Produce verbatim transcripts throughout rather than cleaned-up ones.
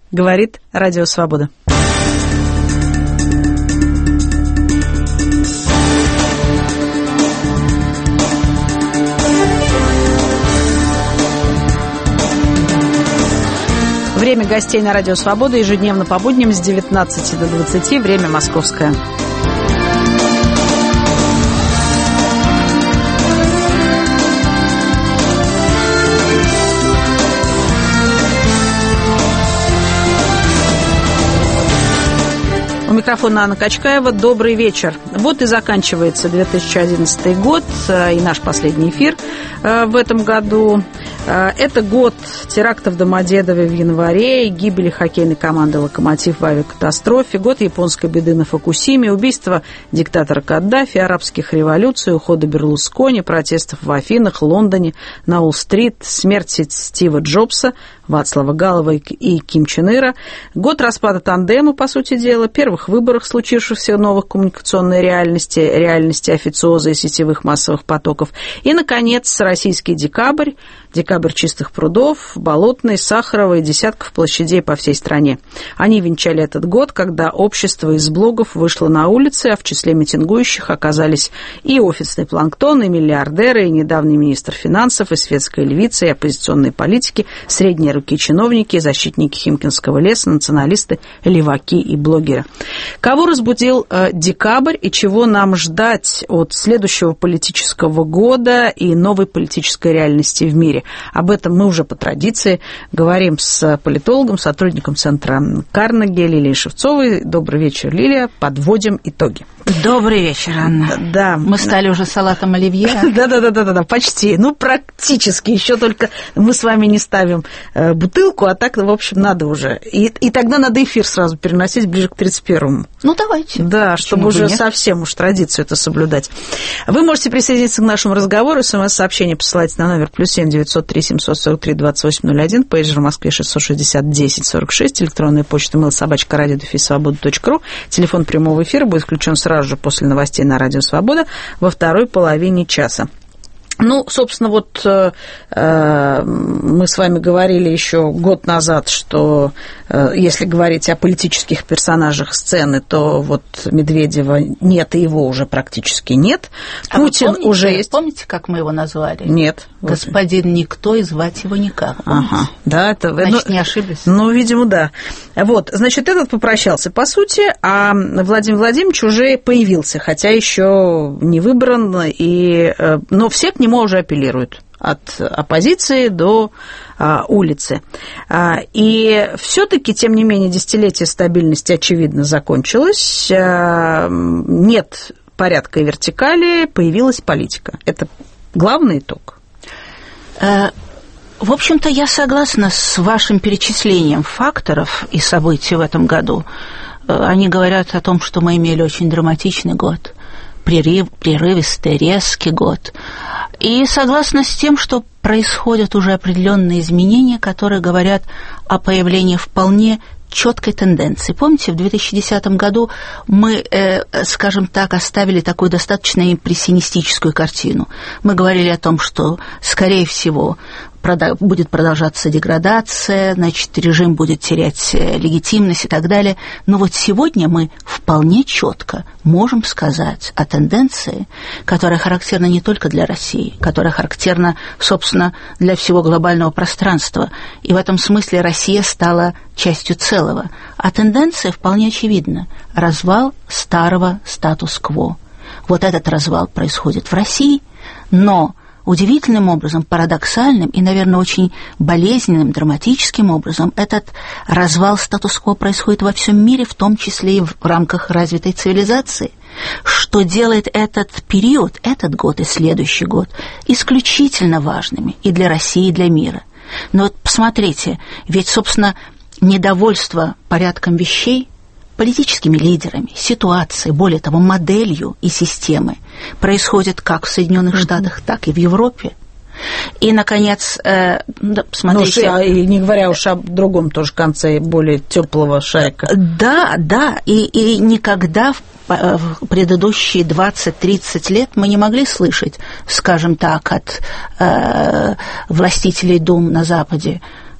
говорит Радио Свобода. Время гостей на Радио Свобода ежедневно по будням с девятнадцати до двадцати, время московское. У микрофона Анна Качкаева. Добрый вечер. Вот и заканчивается две тысячи одиннадцатый год и наш последний эфир в этом году. Это год терактов в Домодедове в январе, гибели хоккейной команды «Локомотив» в авиакатастрофе, год японской беды на Фукусиме, убийства диктатора Каддафи, арабских революций, ухода Берлускони, протестов в Афинах, Лондоне, на Уолл-стрит, смерти Стива Джобса, Вацлава Галова и Ким Чен Ира, год распада тандема, по сути дела, первых выборах, случившихся в новых коммуникационной реальности, реальности официоза и сетевых массовых потоков, и, наконец, российский декабрь, декабрь чистых прудов, Болотной, Сахарова и десятков площадей по всей стране. Они венчали этот год, когда общество из блогов вышло на улицы, а в числе митингующих оказались и офисный планктон, и миллиардеры, и недавний министр финансов, и светская львица, и оппозиционные политики, средние руки чиновники, защитники Химкинского леса, националисты, леваки и блогеры. Кого разбудил э, декабрь и чего нам ждать от следующего политического года и новой политической реальности в мире? Об этом мы уже по традиции говорим с политологом, сотрудником Центра Карнеги Лилией Шевцовой. Добрый вечер, Лилия. Подводим итоги. Добрый вечер, Анна. Да. Мы стали уже салатом оливье. Да-да-да, почти. Ну, практически. Еще только мы с вами не ставим э, бутылку, а так, в общем, надо уже. И, и тогда надо эфир сразу переносить ближе к тридцать первому. Ну, давайте. Да, чтобы уже совсем уж традицию это соблюдать. Вы можете присоединиться к нашему разговору. СМС-сообщение посылайте на номер плюс семь девятьсот три семьсот сорок три двадцать восемь ноль один, пейджер в Москве шестьсот шестьдесят десять сорок шесть, электронная почта mail собачка радио дефис свобода точка ру. Телефон прямого эфира будет включен сразу же после новостей на Радио Свобода во второй половине часа. Ну, собственно, вот э, мы с вами говорили еще год назад, что э, если говорить о политических персонажах сцены, то вот Медведева нет, и его уже практически нет. А Путин помните, уже есть. Помните, как мы его назвали? Нет. Господин Никто, и звать его никак. Ага, да, это... Значит, ну, не ошиблись? Ну, видимо, да. Вот, значит, этот попрощался, по сути, а Владимир Владимирович уже появился, хотя еще не выбран, и... но все к нему уже апеллируют. От оппозиции до а, улицы. А, и все-таки, тем не менее, десятилетие стабильности, очевидно, закончилось. А, нет порядка и вертикали, появилась политика. Это главный итог. В общем-то, я согласна с вашим перечислением факторов и событий в этом году. Они говорят о том, что мы имели очень драматичный год, прерыв, прерывистый, резкий год. И согласна с тем, что происходят уже определенные изменения, которые говорят о появлении вполне четкой тенденции. Помните, в две тысячи десятом году мы, э, скажем так, оставили такую достаточно импрессионистическую картину. Мы говорили о том, что, скорее всего, будет продолжаться деградация, значит, режим будет терять легитимность и так далее. Но вот сегодня мы вполне четко можем сказать о тенденции, которая характерна не только для России, которая характерна, собственно, для всего глобального пространства. И в этом смысле Россия стала частью целого. А тенденция вполне очевидна. Развал старого статус-кво. Вот этот развал происходит в России, но удивительным образом, парадоксальным и, наверное, очень болезненным, драматическим образом этот развал статус-кво происходит во всем мире, в том числе и в рамках развитой цивилизации, что делает этот период, этот год и следующий год исключительно важными и для России, и для мира. Но вот посмотрите, ведь, собственно, недовольство порядком вещей, политическими лидерами, ситуацией, более того, моделью и системой происходит как в Соединенных mm-hmm. Штатах, так и в Европе. И, наконец, э, да, посмотрите... Ну, и не говоря уж о другом тоже конце более теплого шарика. Да, да, и, и никогда в, в предыдущие двадцать-тридцать лет мы не могли слышать, скажем так, от э, властителей дум на Западе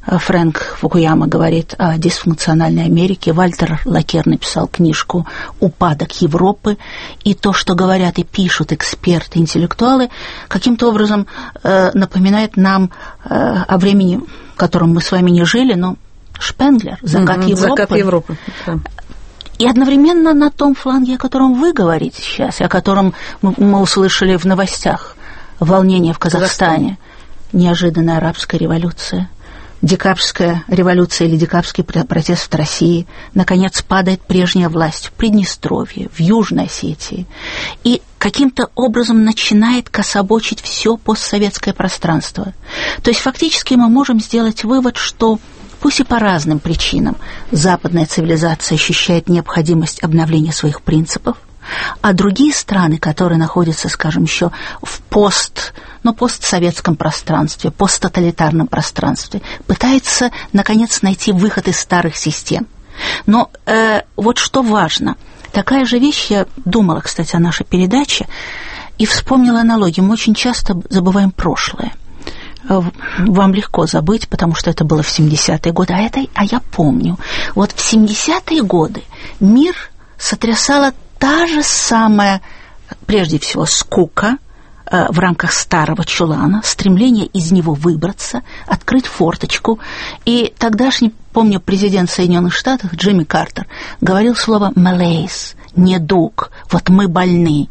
Фрэнк Фукуяма говорит о дисфункциональной Америке, Вальтер Лакер написал книжку «Упадок Европы», и то, что говорят и пишут эксперты, интеллектуалы, каким-то образом э, напоминает нам э, о времени, в котором мы с вами не жили, но Шпенглер, «Закат mm-hmm, Европы». «Закат Европы». И одновременно на том фланге, о котором вы говорите сейчас, и о котором мы, мы услышали в новостях, волнение в Казахстане, неожиданная арабская революция, декабрьская революция или декабрьский протест в России, наконец падает прежняя власть в Приднестровье, в Южной Осетии, и каким-то образом начинает кособочить все постсоветское пространство. То есть фактически мы можем сделать вывод, что пусть и по разным причинам западная цивилизация ощущает необходимость обновления своих принципов, а другие страны, которые находятся, скажем, еще в пост, ну, постсоветском пространстве, посттоталитарном пространстве, пытаются, наконец, найти выход из старых систем. Но э, вот что важно, такая же вещь, я думала, кстати, о нашей передаче, и вспомнила аналогию. Мы очень часто забываем прошлое. Вам легко забыть, потому что это было в семидесятые годы, а, это, а я помню. Вот в семидесятые годы мир сотрясала та же самая, прежде всего, скука э, в рамках старого чулана, стремление из него выбраться, открыть форточку. И тогдашний, помню, президент Соединенных Штатов Джимми Картер говорил слово «malaise», «недуг», «вот мы больны».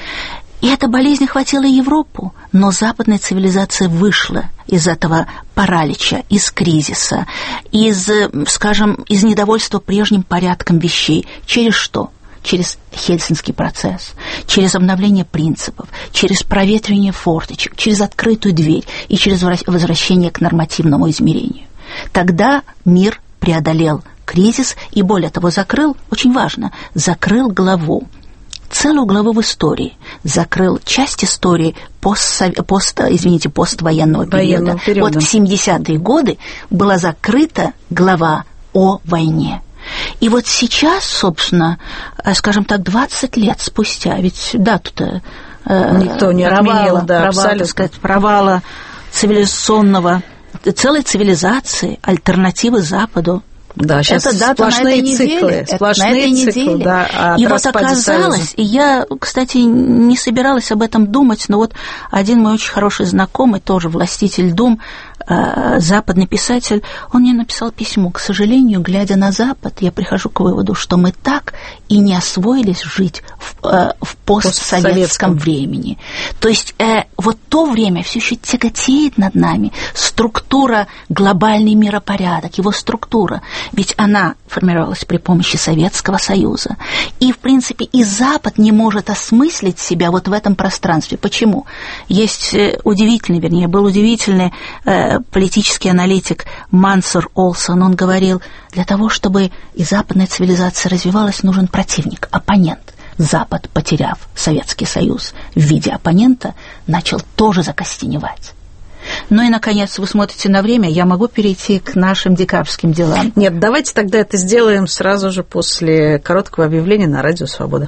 И эта болезнь охватила Европу, но западная цивилизация вышла из этого паралича, из кризиса, из, скажем, из недовольства прежним порядком вещей. Через что? Через Хельсинский процесс, через обновление принципов, через проветривание форточек, через открытую дверь и через возвращение к нормативному измерению. Тогда мир преодолел кризис и, более того, закрыл, очень важно, закрыл главу, целую главу в истории, закрыл часть истории пост, пост, извините, поствоенного периода. периода. Вот в семидесятые годы была закрыта глава о войне. И вот сейчас, собственно, скажем так, двадцать лет спустя, ведь дату-то никто не провала, отменил, да, провала, так сказать, провала цивилизационного, целой цивилизации, альтернативы Западу. Да, сейчас это дата сплошные на этой циклы, неделе. Сплошные на этой циклы, неделе. Да, и вот оказалось, и я, кстати, не собиралась об этом думать, но вот один мой очень хороший знакомый, тоже властитель дум, западный писатель, он мне написал письмо. К сожалению, глядя на Запад, я прихожу к выводу, что мы так и не освоились жить в, в постсоветском времени. То есть э, вот то время все еще тяготеет над нами. Структура, глобальный миропорядок, его структура, ведь она формировалась при помощи Советского Союза. И, в принципе, и Запад не может осмыслить себя вот в этом пространстве. Почему? Есть удивительный, вернее, был удивительный э, политический аналитик Мансур Олсон. Он говорил, для того, чтобы и западная цивилизация развивалась, нужен противник, оппонент. Запад, потеряв Советский Союз в виде оппонента, начал тоже закостеневать. Ну и, наконец, вы смотрите на время, я могу перейти к нашим декабрьским делам. Нет, давайте тогда это сделаем сразу же после короткого объявления на Радио Свобода.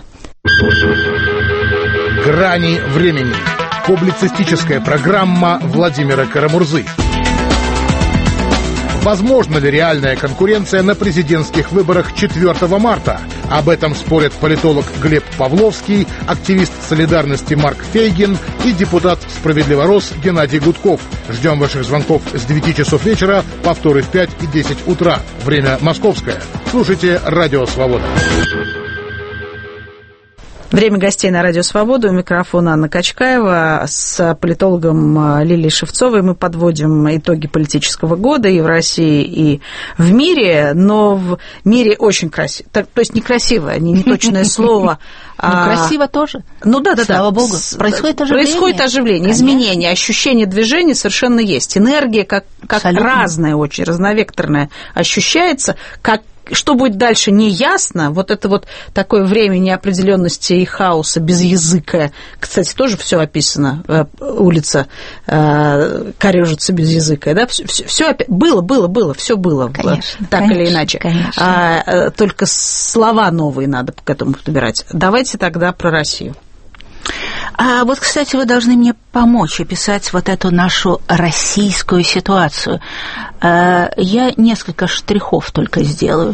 «Грани времени». Публицистическая программа Владимира Карамурзы. Возможна ли реальная конкуренция на президентских выборах четвёртого марта? Об этом спорят политолог Глеб Павловский, активист солидарности Марк Фейгин и депутат «Справедливорос» Геннадий Гудков. Ждем ваших звонков с девяти часов вечера, повторы в пять и десять утра. Время московское. Слушайте «Радио Свобода». Время гостей на Радио Свобода. У микрофона Анна Качкаева. С политологом Лилией Шевцовой мы подводим итоги политического года и в России, и в мире. Но в мире очень красиво. То есть некрасиво, не неточное слово. Ну, красиво тоже. Ну да, да, да. Слава богу. Происходит оживление. Происходит оживление, изменение, ощущение движения совершенно есть. Энергия как, как разная, очень разновекторная ощущается, как что будет дальше, не ясно. Вот это вот такое время неопределенности и хаоса, безязыкое. Кстати, тоже все описано. Улица корёжится безязыкая. Да? Все, все было, было, было, все было. Конечно, так конечно, или иначе. Конечно. А, только слова новые надо к этому подбирать. Давайте тогда про Россию. А вот, кстати, вы должны мне помочь описать вот эту нашу российскую ситуацию. Я несколько штрихов только сделаю.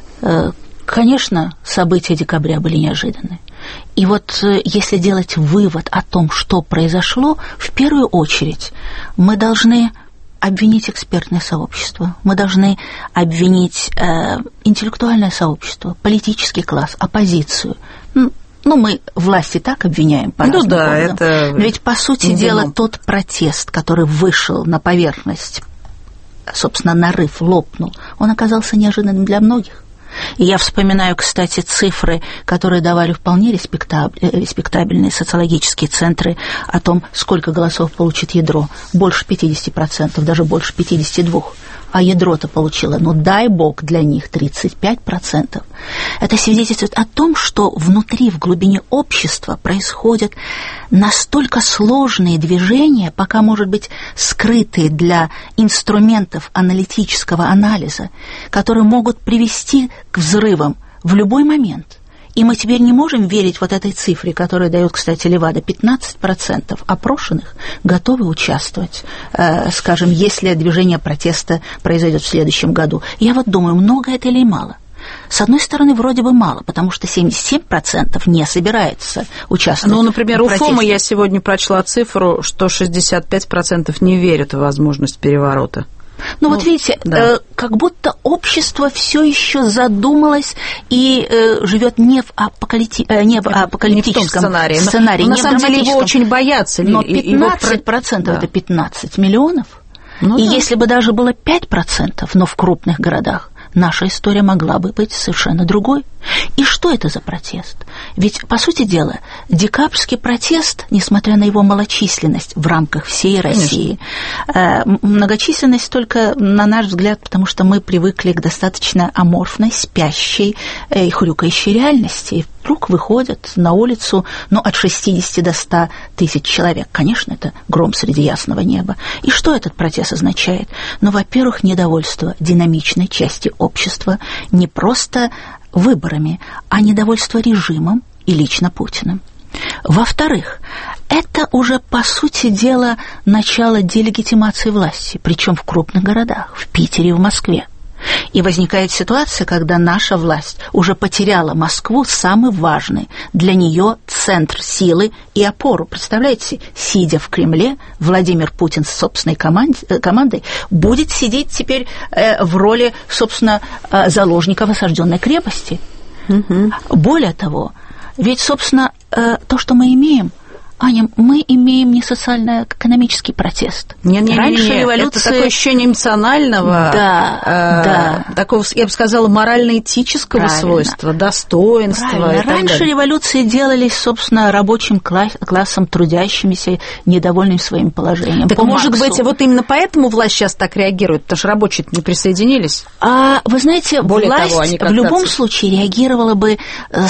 Конечно, события декабря были неожиданны. И вот если делать вывод о том, что произошло, в первую очередь мы должны обвинить экспертное сообщество, мы должны обвинить э, интеллектуальное сообщество, политический класс, оппозицию. Ну, мы власти так обвиняем по разным ну, да, поводам. Это но ведь, по сути дела, тот протест, который вышел на поверхность, собственно, нарыв лопнул, он оказался неожиданным для многих. И я вспоминаю, кстати, цифры, которые давали вполне респектабельные социологические центры о том, сколько голосов получит ядро. Больше пятьдесят процентов, даже больше пятьдесят два процента. А ядро-то получило, ну дай бог, для них тридцать пять процентов. Это свидетельствует о том, что внутри, в глубине общества происходят настолько сложные движения, пока, может быть, скрытые для инструментов аналитического анализа, которые могут привести к взрывам в любой момент. И мы теперь не можем верить вот этой цифре, которую дает, кстати, Левада. пятнадцать процентов опрошенных готовы участвовать, э, скажем, если движение протеста произойдет в следующем году. Я вот думаю, много это или мало? С одной стороны, вроде бы мало, потому что семьдесят семь процентов не собираются участвовать. Ну, например, в протесте. у ФОМа я сегодня прочла цифру, что шестьдесят пять процентов не верят в возможность переворота. Ну, ну вот видите, да. э, как будто общество все еще задумалось и э, живет не в, апокалипти... э, не в апокалиптическом не в сценарии, сценарии, но, но на самом деле его очень боятся. Но пятнадцать процентов его... это пятнадцать миллионов. Ну, и да. Если бы даже было пять процентов, но в крупных городах, наша история могла бы быть совершенно другой. И что это за протест? Ведь, по сути дела, декабрьский протест, несмотря на его малочисленность в рамках всей России, э, многочисленность только, на наш взгляд, потому что мы привыкли к достаточно аморфной, спящей э, и хрюкающей реальности. И вдруг выходят на улицу, ну, от шестидесяти до ста тысяч человек. Конечно, это гром среди ясного неба. И что этот протест означает? Ну, во-первых, недовольство динамичной части общества не просто выборами, а недовольство режимом и лично Путиным. Во-вторых, это уже, по сути дела, начало делегитимации власти, причем в крупных городах, в Питере и в Москве. И возникает ситуация, когда наша власть уже потеряла Москву, самый важный для нее центр силы и опору. Представляете, сидя в Кремле, Владимир Путин с собственной команде, командой будет сидеть теперь э, в роли, собственно, э, заложника в осажденной крепости. Угу. Более того, ведь, собственно, э, то, что мы имеем, Аня, мы имеем не социально-экономический протест. Не, не, Раньше не, не. революция... Это такое ощущение эмоционального, да, э, да. такого, я бы сказала, морально-этического Правильно. свойства, достоинства. Правильно. И так Раньше далее. революции делались, собственно, рабочим класс, классом, трудящимися, недовольным своим положением. Так, По может Марксу. быть, вот именно поэтому власть сейчас так реагирует, потому что рабочие не присоединились? А, вы знаете, Более власть того, они в любом случае реагировала бы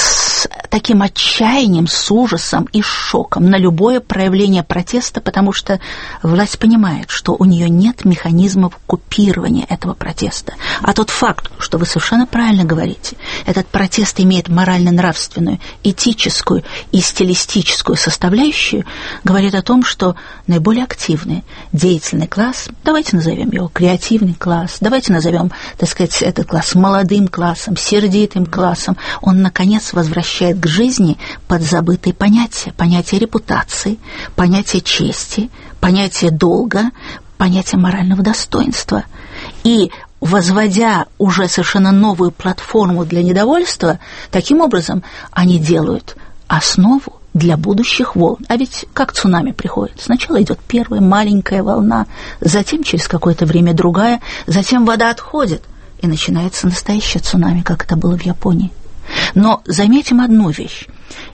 с таким отчаянием, с ужасом и шоком на любое проявление протеста, потому что власть понимает, что у нее нет механизмов купирования этого протеста. А тот факт, что вы совершенно правильно говорите, этот протест имеет морально-нравственную, этическую и стилистическую составляющую, говорит о том, что наиболее активный, деятельный класс, давайте назовем его креативный класс, давайте назовем, так сказать, этот класс молодым классом, сердитым классом, он, наконец, возвращает к жизни подзабытые понятия, понятия репутации, понятие чести, понятие долга, понятие морального достоинства. И возводя уже совершенно новую платформу для недовольства, таким образом они делают основу для будущих волн. А ведь как цунами приходит? Сначала идет первая маленькая волна, затем через какое-то время другая, затем вода отходит, и начинается настоящее цунами, как это было в Японии. Но заметим одну вещь.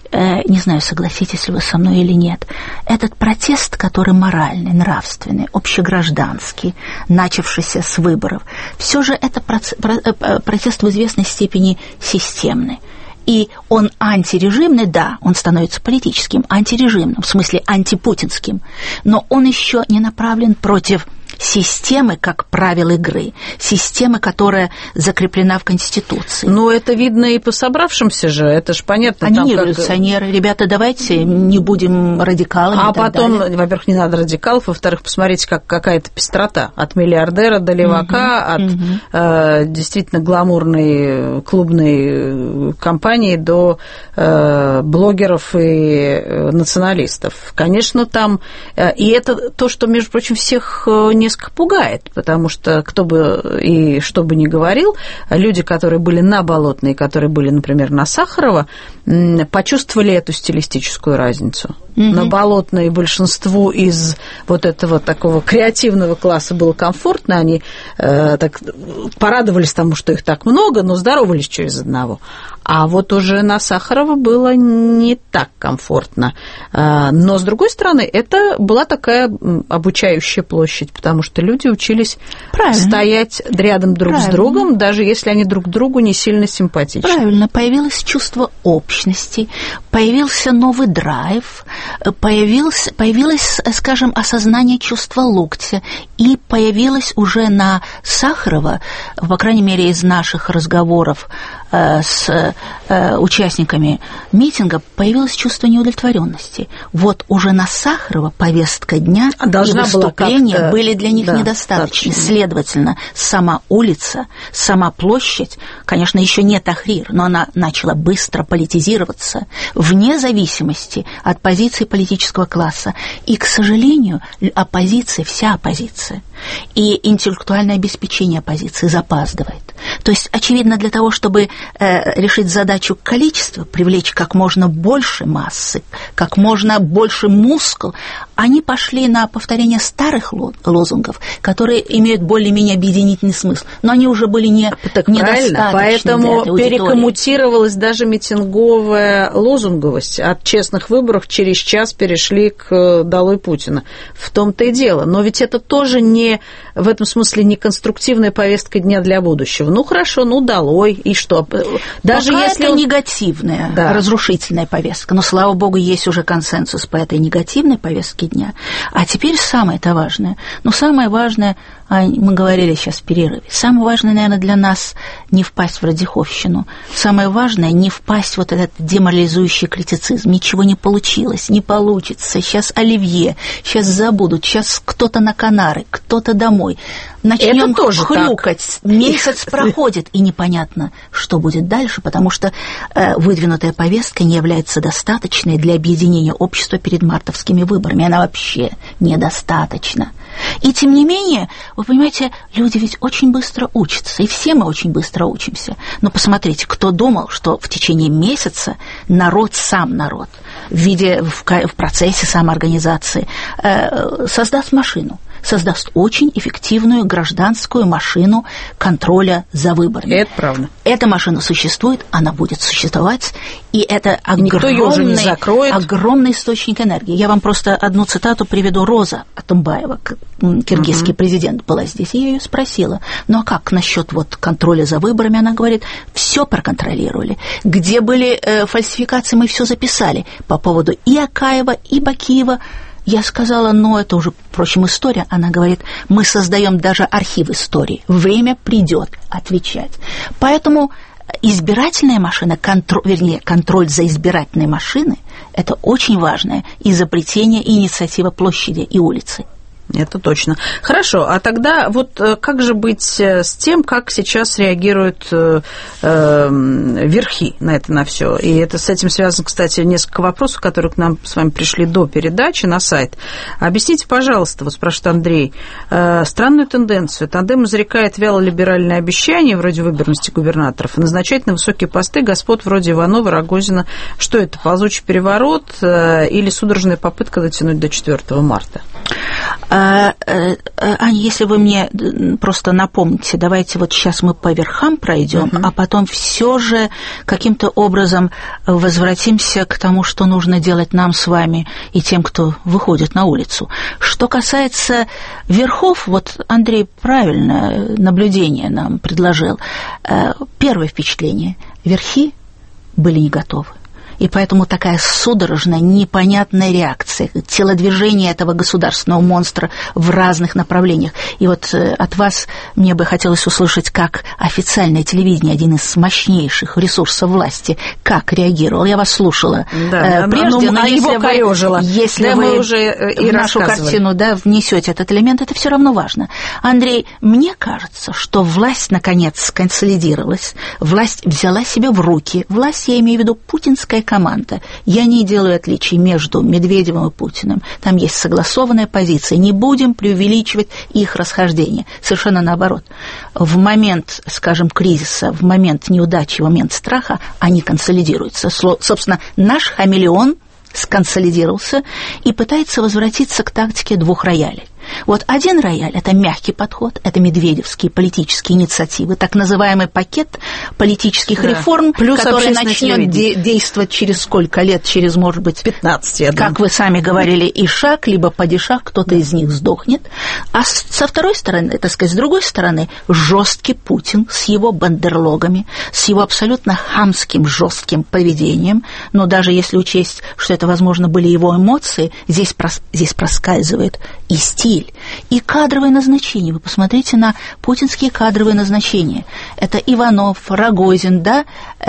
Не знаю, согласитесь ли вы со мной или нет, этот протест, который моральный, нравственный, общегражданский, начавшийся с выборов, все же это протест в известной степени системный. И он антирежимный, да, он становится политическим, антирежимным, в смысле антипутинским, но он еще не направлен против системы как правил игры, системы, которая закреплена в Конституции. Ну, это видно и по собравшимся же, это же понятно. Они там не как... революционеры. Ребята, давайте не будем радикалами. А и так потом, далее. во-первых, не надо радикалов, во-вторых, посмотрите, как какая-то пестрота. От миллиардера до левака, угу, от угу. Э, действительно гламурной клубной компании до э, блогеров и националистов. Конечно, там... Э, и это то, что, между прочим, всех несколько пугает, потому что кто бы и что бы ни говорил, люди, которые были на Болотной, которые были, например, на Сахарова, почувствовали эту стилистическую разницу. Mm-hmm. На Болотной большинству из вот этого такого креативного класса было комфортно, они э, так порадовались тому, что их так много, но здоровались через одного. А вот уже на Сахарова было не так комфортно. Но, с другой стороны, это была такая обучающая площадь, потому что люди учились Правильно. стоять рядом друг Правильно. с другом, даже если они друг другу не сильно симпатичны. Правильно. Появилось чувство общности, появился новый драйв, появился, появилось, скажем, осознание чувства локтя, и появилось уже на Сахарова, по крайней мере, из наших разговоров с участниками митинга, появилось чувство неудовлетворенности. Вот уже на Сахарова повестка дня Должна и выступления были для них да, недостаточны. Достаточно. Следовательно, сама улица, сама площадь, конечно, еще не Тахрир, но она начала быстро политизироваться вне зависимости от позиции политического класса. И, к сожалению, оппозиция, вся оппозиция и интеллектуальное обеспечение оппозиции запаздывает. То есть, очевидно, для того, чтобы э, решить задачу количества, привлечь как можно больше массы, как можно больше мускул, они пошли на повторение старых лозунгов, которые имеют более-менее объединительный смысл, но они уже были не, так недостаточны. Поэтому перекоммутировалась даже митинговая лозунговость. От честных выборов через час перешли к «Долой Путина». В том-то и дело. Но ведь это тоже не, в этом смысле не конструктивная повестка дня для будущего. Ну, хорошо, ну, долой, и что? Даже Пока если это он... негативная, да. разрушительная повестка. Но, слава богу, есть уже консенсус по этой негативной повестке дня. А теперь самое-то важное. Но самое важное, мы говорили сейчас в перерыве, самое важное, наверное, для нас не впасть в радиховщину. Самое важное не впасть в вот этот деморализующий критицизм. Ничего не получилось, не получится. Сейчас оливье, сейчас забудут, сейчас кто-то на Канары, кто-то домой. Начнем хрюкать. Так. Месяц проходит, и непонятно, что будет дальше, потому что э, выдвинутая повестка не является достаточной для объединения общества перед мартовскими выборами. Она вообще недостаточна. И тем не менее, вы понимаете, люди ведь очень быстро учатся, и все мы очень быстро учимся. Но посмотрите, кто думал, что в течение месяца народ, сам народ, в виде, в, в процессе самоорганизации, э, создаст машину, создаст очень эффективную гражданскую машину контроля за выборами. Это правда. Эта машина существует, она будет существовать, и это огромный, огромный источник энергии. Я вам просто одну цитату приведу. Роза Атымбаева, киргизский uh-huh. президент, была здесь, и я ее спросила, ну а как насчет вот контроля за выборами? Она говорит, все проконтролировали. Где были э, фальсификации, мы все записали по поводу и Акаева, и Бакиева. Я сказала, ну, это уже, впрочем, история. Она говорит, мы создаем даже архив истории. Время придет отвечать. Поэтому избирательная машина, контроль, вернее, контроль за избирательной машиной, это очень важное изобретение и инициатива площади и улицы. Это точно. Хорошо, а тогда вот как же быть с тем, как сейчас реагируют э, э, верхи на это, на все? И это с этим связано, кстати, несколько вопросов, которые к нам с вами пришли до передачи на сайт. Объясните, пожалуйста, вот спрашивает Андрей, э, странную тенденцию. Тандем изрекает вяло-либеральные обещания, вроде выборности губернаторов, и назначает на высокие посты господ вроде Иванова, Рогозина. Что это, ползучий переворот э, или судорожная попытка дотянуть до четвёртого марта? Аня, если вы мне просто напомните, давайте вот сейчас мы по верхам пройдем, uh-huh. а потом все же каким-то образом возвратимся к тому, что нужно делать нам с вами и тем, кто выходит на улицу. Что касается верхов, вот Андрей правильно наблюдение нам предложил. Первое впечатление. Верхи были не готовы. И поэтому такая судорожная, непонятная реакция, телодвижение этого государственного монстра в разных направлениях. И вот от вас мне бы хотелось услышать, как официальное телевидение, один из мощнейших ресурсов власти, как реагировал. Я вас слушала да, прежде, но, но если его корежило. вы, если да, вы мы уже и в нашу картину, да, внесете этот элемент, это все равно важно. Андрей, мне кажется, что власть наконец сконсолидировалась, власть взяла себя в руки. Власть, я имею в виду путинская команда. Я не делаю отличий между Медведевым и Путиным. Там есть согласованная позиция. Не будем преувеличивать их расхождение. Совершенно наоборот. В момент, скажем, кризиса, в момент неудачи, в момент страха они консолидируются. Собственно, наш хамелеон сконсолидировался и пытается возвратиться к тактике двух роялей. Вот один рояль – это мягкий подход, это медведевские политические инициативы, так называемый пакет политических да. реформ, плюс который начнет де- действовать через сколько лет, через, может быть, пятнадцать, я как вы сами говорили, и шаг, либо падишах, кто-то да. из них сдохнет. А с- со второй стороны, так сказать, с другой стороны, жесткий Путин с его бандерлогами, с его абсолютно хамским, жестким поведением, но даже если учесть, что это, возможно, были его эмоции, здесь, прос- здесь проскальзывает и стиль, и кадровые назначения. Вы посмотрите на путинские кадровые назначения. Это Иванов, Рогозин, да,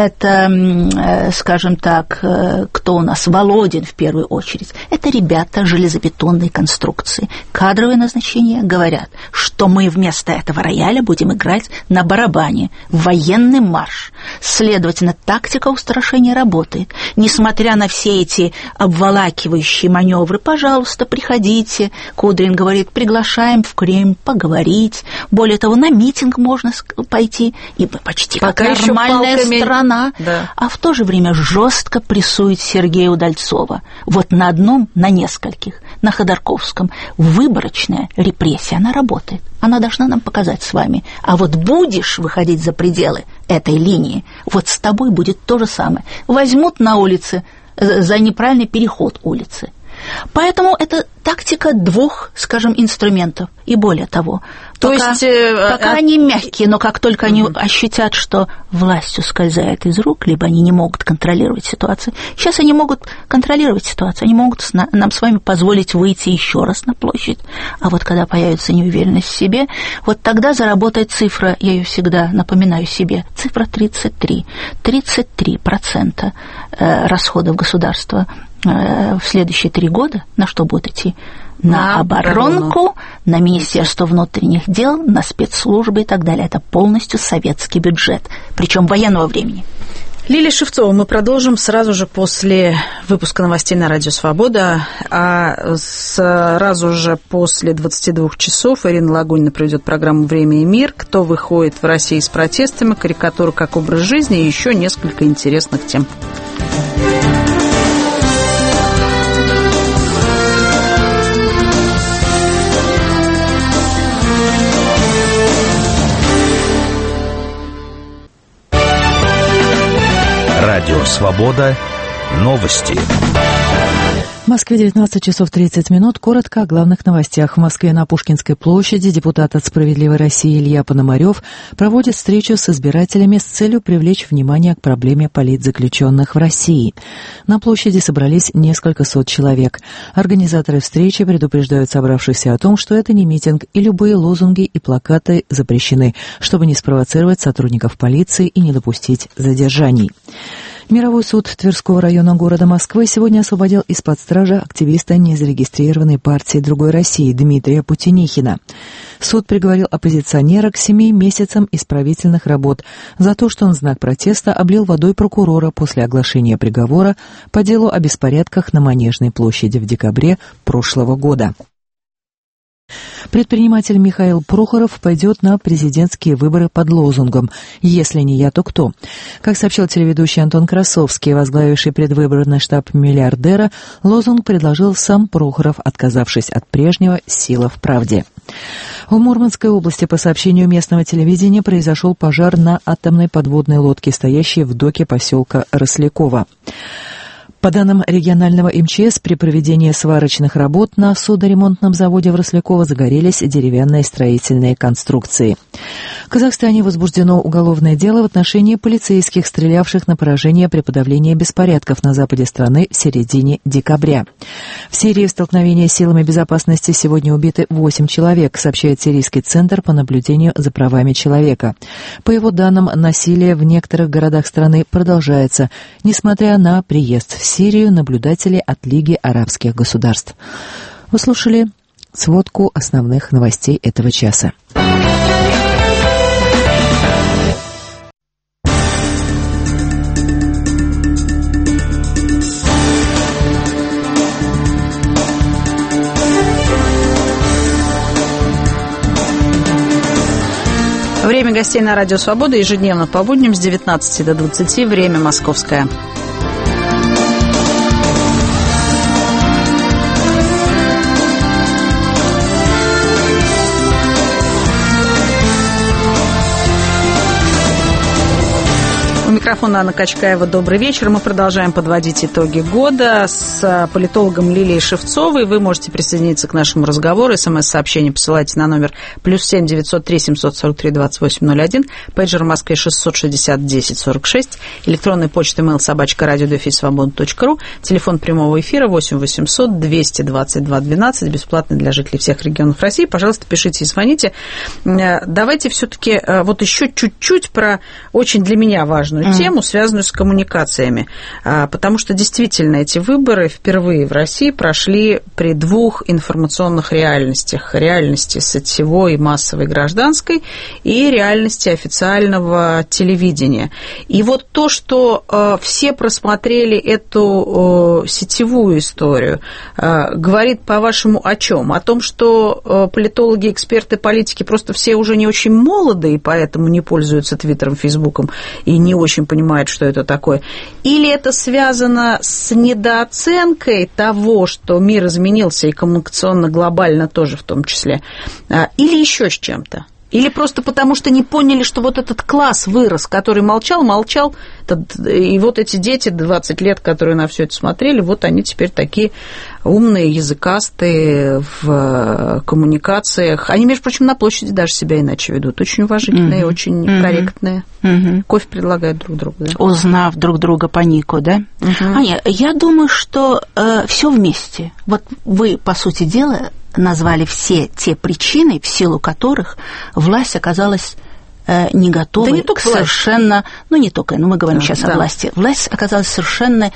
это, скажем так, кто у нас, Володин в первую очередь. Это ребята железобетонной конструкции. Кадровые назначения говорят, что мы вместо этого рояля будем играть на барабане, военный марш. Следовательно, тактика устрашения работает. Несмотря на все эти обволакивающие маневры, пожалуйста, приходите, Кудрин говорит, приглашаем в Кремль поговорить. Более того, на митинг можно пойти, и мы почти пока как нормальная палками... страна. Да. А в то же время жестко прессует Сергея Удальцова. Вот на одном, на нескольких, на Ходорковском. Выборочная репрессия, она работает. Она должна нам показать с вами. А вот будешь выходить за пределы этой линии, вот с тобой будет то же самое. Возьмут на улице за неправильный переход улицы. Поэтому это тактика двух, скажем, инструментов. И более того, То пока, есть, э, пока а... они мягкие, но как только они mm-hmm. ощутят, что власть ускользает из рук, либо они не могут контролировать ситуацию, сейчас они могут контролировать ситуацию, они могут нам с вами позволить выйти еще раз на площадь. А вот когда появится неуверенность в себе, вот тогда заработает цифра, я ее всегда напоминаю себе, цифра тридцать три. тридцать три процента расходов государства в следующие три года на что будет идти? На, на оборонку, оборону. На Министерство внутренних дел, на спецслужбы и так далее. Это полностью советский бюджет, причем военного времени. Лилия Шевцова, мы продолжим сразу же после выпуска новостей на Радио Свобода, а сразу же после двадцати двух часов Ирина Лагунина проведет программу «Время и мир», кто выходит в России с протестами, карикатуры как образ жизни и еще несколько интересных тем. Радио «Свобода». Новости. В Москве девятнадцать часов тридцать минут. Коротко о главных новостях. В Москве на Пушкинской площади депутат от «Справедливой России» Илья Пономарёв проводит встречу с избирателями с целью привлечь внимание к проблеме политзаключенных в России. На площади собрались несколько сот человек. Организаторы встречи предупреждают собравшихся о том, что это не митинг, и любые лозунги и плакаты запрещены, чтобы не спровоцировать сотрудников полиции и не допустить задержаний. Мировой суд Тверского района города Москвы сегодня освободил из-под стражи активиста незарегистрированной партии «Другой России» Дмитрия Путинихина. Суд приговорил оппозиционера к семи месяцам исправительных работ за то, что он в знак протеста облил водой прокурора после оглашения приговора по делу о беспорядках на Манежной площади в декабре прошлого года. Предприниматель Михаил Прохоров пойдет на президентские выборы под лозунгом «Если не я, то кто?». Как сообщил телеведущий Антон Красовский, возглавивший предвыборный штаб миллиардера, лозунг предложил сам Прохоров, отказавшись от прежнего «Сила в правде». В Мурманской области, по сообщению местного телевидения, произошел пожар на атомной подводной лодке, стоящей в доке поселка Росляково. По данным регионального эм че эс, при проведении сварочных работ на судоремонтном заводе в Росляково загорелись деревянные строительные конструкции. В Казахстане возбуждено уголовное дело в отношении полицейских, стрелявших на поражение при подавлении беспорядков на западе страны в середине декабря. В Сирии в столкновении с силами безопасности сегодня убиты восемь человек, сообщает Сирийский центр по наблюдению за правами человека. По его данным, насилие в некоторых городах страны продолжается, несмотря на приезд в Сирию наблюдателей от Лиги арабских государств. Вы слушали сводку основных новостей этого часа. Время гостей на Радио Свобода ежедневно по будням с девятнадцати до двадцати, время московское. У микрофона Анна Качкаева. Добрый вечер. Мы продолжаем подводить итоги года с политологом Лилией Шевцовой. Вы можете присоединиться к нашему разговору. СМС-сообщение посылайте на номер плюс семь девятьсот три семьсот сорок три двадцать восемь ноль один, пейджер в Москве шестьсот шестьдесят десять сорок шесть, электронная почта mail собачка радио дефис свобода точка ру, телефон прямого эфира восемь восемьсот двести двадцать два двенадцать, бесплатный для жителей всех регионов России. Пожалуйста, пишите и звоните. Давайте все-таки вот еще чуть-чуть про очень для меня важную тему, связанную с коммуникациями, потому что действительно эти выборы впервые в России прошли при двух информационных реальностях: реальности сетевой, массовой, гражданской, и реальности официального телевидения. И вот то, что все просмотрели эту сетевую историю, говорит, по-вашему, о чем? О том, что политологи, эксперты, политики просто все уже не очень молоды, и поэтому не пользуются Твиттером, Фейсбуком и не очень понимают, что это такое? Или это связано с недооценкой того, что мир изменился, и коммуникационно, глобально тоже в том числе? Или еще с чем-то? Или просто потому, что не поняли, что вот этот класс вырос, который молчал, молчал, и вот эти дети, двадцать лет, которые на все это смотрели, вот они теперь такие умные, языкастые в коммуникациях. Они, между прочим, на площади даже себя иначе ведут. Очень уважительные, mm-hmm. очень mm-hmm. корректные. Mm-hmm. Кофе предлагают друг другу. Да? Узнав друг друга по нику, да? Mm-hmm. Аня, я думаю, что э, все вместе. Вот вы, по сути дела, назвали все те причины, в силу которых власть оказалась э, не готовой, да не к совершенно... Власть. Ну, не только, но мы говорим да, сейчас да. о власти. Власть оказалась совершенно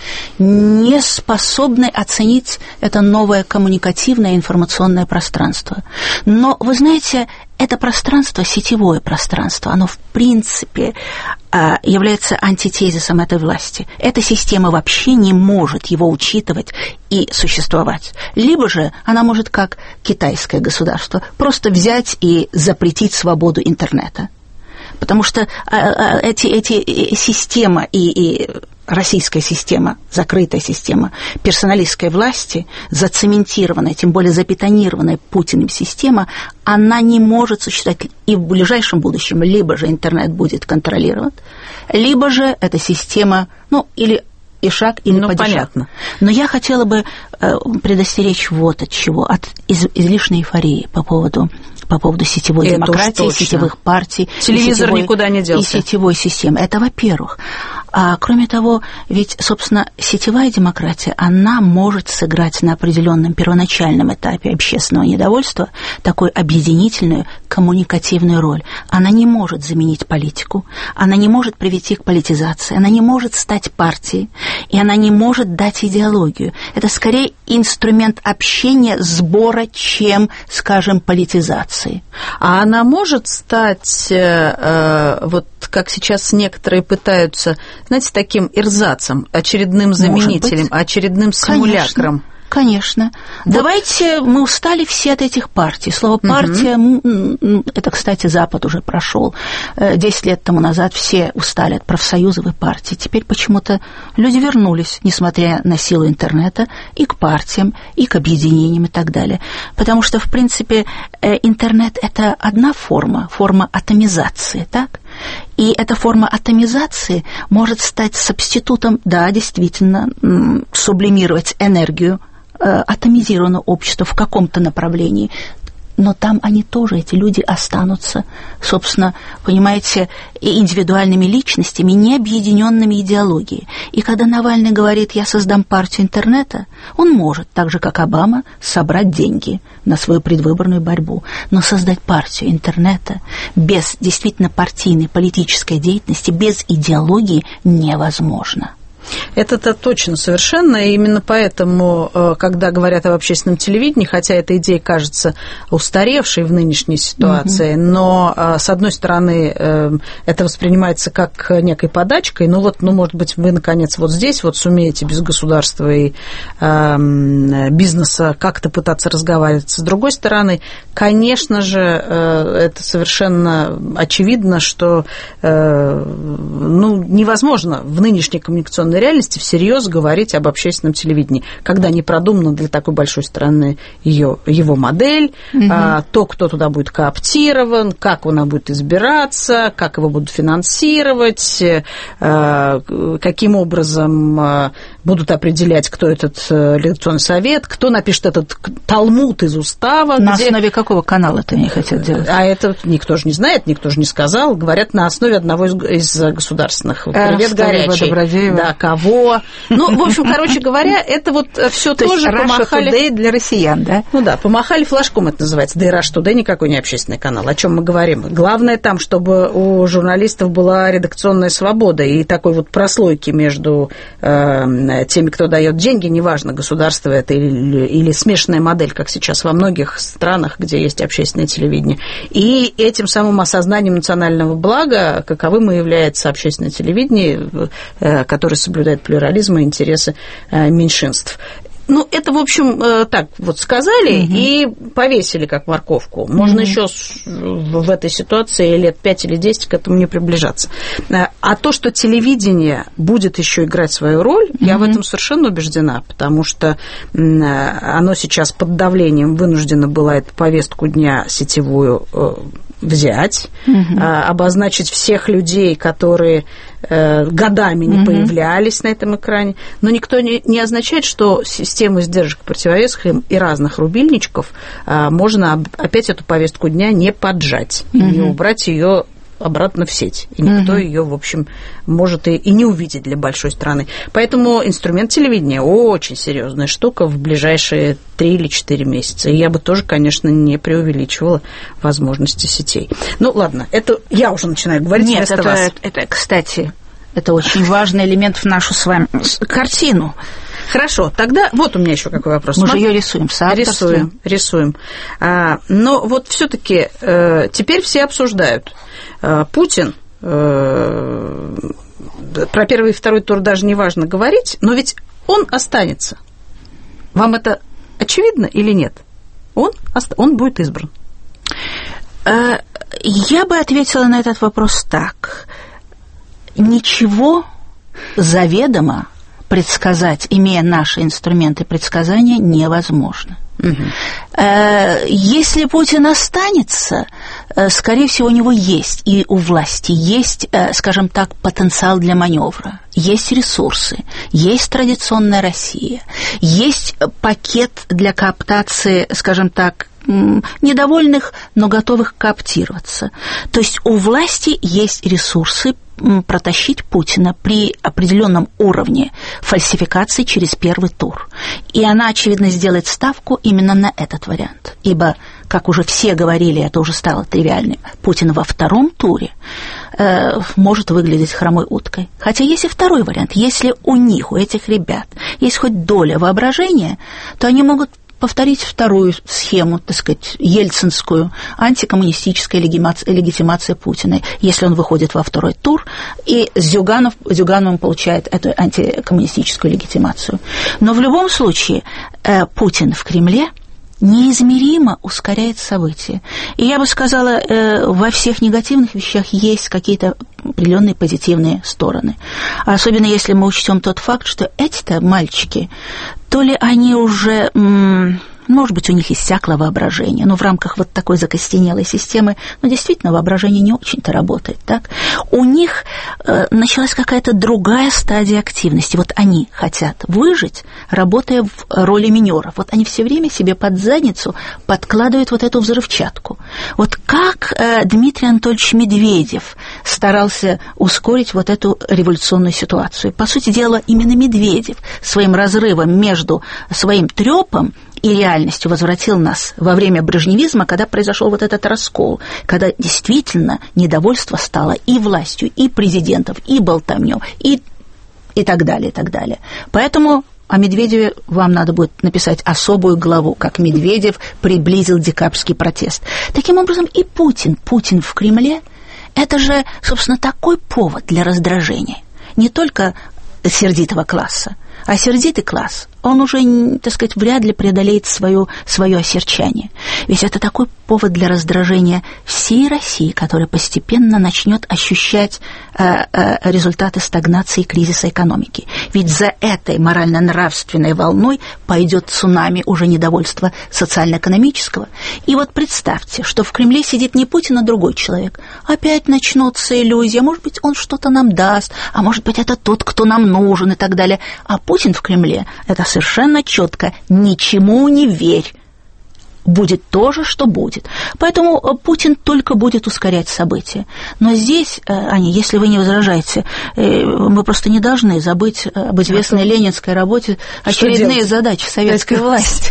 не способной оценить это новое коммуникативное информационное пространство. Но, вы знаете, это пространство, сетевое пространство, оно, в принципе, является антитезисом этой власти. Эта система вообще не может его учитывать и существовать. Либо же она может, как китайское государство, просто взять и запретить свободу интернета. Потому что эти, эти система и, и российская система, закрытая система персоналистской власти, зацементированная, тем более забетонированная Путиным система, она не может существовать и в ближайшем будущем. Либо же интернет будет контролирован, либо же эта система, ну, или и шаг, или ну, падишак. Понятно. Но я хотела бы э, предостеречь вот от чего, от из, излишней эйфории по поводу по поводу сетевой это демократии, сетевых партий. Телевизор сетевой, никуда не делся. И сетевой системы. Это, во-первых. А кроме того, ведь, собственно, сетевая демократия, она может сыграть на определенном первоначальном этапе общественного недовольства такую объединительную коммуникативную роль. Она не может заменить политику, она не может привести к политизации, она не может стать партией, и она не может дать идеологию. Это скорее инструмент общения, сбора, чем, скажем, политизации. А она может стать, э, вот как сейчас некоторые пытаются, знаете, таким эрзацем, очередным заменителем, очередным симулякром? Конечно. Конечно. Вот. Давайте, мы устали все от этих партий. Слово «партия», угу. это, кстати, Запад уже прошел. Десять лет тому назад все устали от профсоюзов и партий. Теперь почему-то люди вернулись, несмотря на силу интернета, и к партиям, и к объединениям и так далее. Потому что, в принципе, интернет – это одна форма, форма атомизации, так? И эта форма атомизации может стать субститутом, да, действительно, сублимировать энергию атомизированного общества в каком-то направлении. Но там они тоже, эти люди, останутся, собственно, понимаете, индивидуальными личностями, не объединенными идеологией. И когда Навальный говорит «я создам партию интернета», он может, так же, как Обама, собрать деньги на свою предвыборную борьбу. Но создать партию интернета без действительно партийной политической деятельности, без идеологии невозможно. Это-то точно совершенно, и именно поэтому, когда говорят об общественном телевидении, хотя эта идея кажется устаревшей в нынешней ситуации, mm-hmm. но, с одной стороны, это воспринимается как некой подачкой, ну вот, ну, может быть, вы, наконец, вот здесь вот сумеете без государства и э, бизнеса как-то пытаться разговаривать. С другой стороны, конечно же, это совершенно очевидно, что э, ну, невозможно в нынешней коммуникационной реальности всерьез говорить об общественном телевидении, когда не продумана для такой большой страны ее, его модель, угу. а, то, кто туда будет кооптирован, как он будет избираться, как его будут финансировать, а, каким образом а, будут определять, кто этот редакционный совет, кто напишет этот талмуд из устава. На где... основе какого канала это они хотят делать? А это никто же не знает, никто же не сказал. Говорят, на основе одного из, из государственных. Привет, горячий. Да, кого. Ну, в общем, короче говоря, это вот все то тоже помахали... Russia Today для россиян, да? Ну да, помахали флажком, это называется. Да и Russia Today никакой не общественный канал. О чем мы говорим? Главное там, чтобы у журналистов была редакционная свобода и такой вот прослойки между э, теми, кто дает деньги, неважно, государство это или, или смешанная модель, как сейчас во многих странах, где есть общественное телевидение. И этим самым осознанием национального блага, каковым и является общественное телевидение, э, которое соблюдает плюрализм и интересы э, меньшинств. Ну, это, в общем, так вот сказали угу. и повесили как морковку. Можно угу. еще в этой ситуации лет пять или десять к этому не приближаться. А то, что телевидение будет еще играть свою роль, угу. я в этом совершенно убеждена, потому что оно сейчас под давлением вынуждено было эту повестку дня сетевую взять, угу. обозначить всех людей, которые годами не угу. появлялись на этом экране, но никто не, не означает, что систему сдержек, противовесов и разных рубильничков можно опять эту повестку дня не поджать угу. и не убрать ее обратно в сеть. И никто угу. ее, в общем, может и, и не увидеть для большой страны. Поэтому инструмент телевидения очень серьезная штука в ближайшие три или четыре месяца. И я бы тоже, конечно, не преувеличивала возможности сетей. Ну, ладно, это я уже начинаю говорить Нет, вместо это, вас. Это, это, кстати, это очень важный элемент в нашу с вами картину. Хорошо, тогда вот у меня еще какой вопрос. Мы же ее рисуем с авторством. Рисуем, рисуем. А, но вот все-таки э, теперь все обсуждают. Э, Путин, э, про первый и второй тур даже не важно говорить, но ведь он останется. Вам это очевидно или нет? Он, он будет избран. Э, я бы ответила на этот вопрос так. Ничего заведомо предсказать, имея наши инструменты предсказания, невозможно. Угу. Если Путин останется, скорее всего, у него есть, и у власти есть, скажем так, потенциал для маневра, есть ресурсы, есть традиционная Россия, есть пакет для кооптации, скажем так, недовольных, но готовых кооптироваться. То есть у власти есть ресурсы протащить Путина при определенном уровне фальсификации через первый тур. И она, очевидно, сделает ставку именно на этот вариант. Ибо, как уже все говорили, это уже стало тривиальным, Путин во втором туре э, может выглядеть хромой уткой. Хотя есть и второй вариант. Если у них, у этих ребят, есть хоть доля воображения, то они могут повторить вторую схему, так сказать, ельцинскую, антикоммунистическая легитимация Путина, если он выходит во второй тур, и Зюганов, Зюгановым получает эту антикоммунистическую легитимацию. Но в любом случае э, Путин в Кремле неизмеримо ускоряет события. И я бы сказала, э, во всех негативных вещах есть какие-то определенные позитивные стороны. Особенно если мы учтем тот факт, что эти-то мальчики, то ли они уже м- Может быть, у них иссякло воображение, но в рамках вот такой закостенелой системы, ну, действительно, воображение не очень-то работает, так? У них э, началась какая-то другая стадия активности. Вот они хотят выжить, работая в роли минеров. Вот они все время себе под задницу подкладывают вот эту взрывчатку. Вот как э, Дмитрий Анатольевич Медведев старался ускорить вот эту революционную ситуацию. По сути дела, именно Медведев своим разрывом между своим трёпом и реальностью возвратил нас во время брежневизма, когда произошел вот этот раскол, когда действительно недовольство стало и властью, и президентов, и болтовнём, и, и так далее, и так далее. Поэтому о Медведеве вам надо будет написать особую главу, как Медведев приблизил декабрьский протест. Таким образом, и Путин, Путин в Кремле, это же, собственно, такой повод для раздражения. Не только сердитого класса, а сердитый класс, он уже, так сказать, вряд ли преодолеет свое, свое осерчание. Ведь это такой повод для раздражения всей России, которая постепенно начнет ощущать э, э, результаты стагнации и кризиса экономики. Ведь за этой морально-нравственной волной пойдет цунами уже недовольства социально-экономического. И вот представьте, что в Кремле сидит не Путин, а другой человек. Опять начнутся иллюзии, может быть, он что-то нам даст, а может быть, это тот, кто нам нужен и так далее. А Путин в Кремле – это совершенно четко «ничему не верь». Будет то же, что будет. Поэтому Путин только будет ускорять события. Но здесь, Аня, если вы не возражаете, мы просто не должны забыть об известной ленинской работе «Очередные задачи советской власти».